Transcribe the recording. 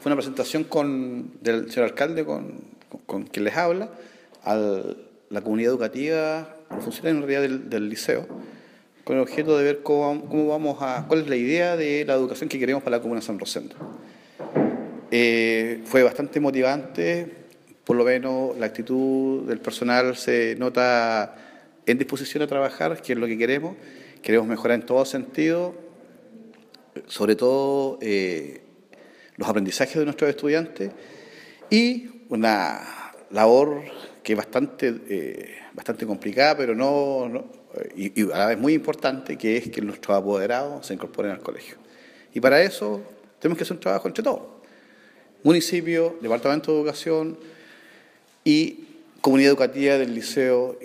fue una presentación del señor alcalde con quien les habla, a la comunidad educativa, a los funcionarios en realidad del liceo, con el objeto de ver cuál es la idea de la educación que queremos para la comuna de San Rosendo. Fue bastante motivante, por lo menos la actitud del personal se nota en disposición a trabajar, que es lo que queremos. Queremos mejorar en todo sentido, sobre todo los aprendizajes de nuestros estudiantes y una labor que es bastante complicada, pero y a la vez muy importante, que es que nuestros apoderados se incorporen al colegio. Y para eso tenemos que hacer un trabajo entre todos. Municipio, Departamento de Educación y comunidad educativa del liceo